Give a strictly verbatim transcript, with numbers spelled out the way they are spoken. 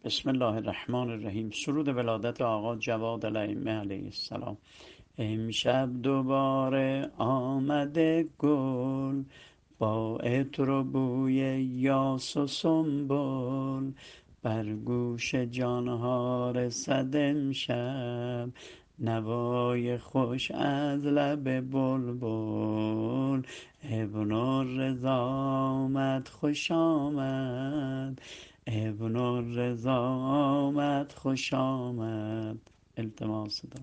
بسم الله الرحمن الرحیم. سرود ولادت آقا جواد الائمه علیه السلام. امشب دوباره آمده گل، با عطر و بوی یاس و سنبل، بر گوش جانها رسد امشب، نوای خوش از لب بلبل. ابن الرضا آمد خوش آمد، ابن الرضا آمد خوش آمد. التماس دارم.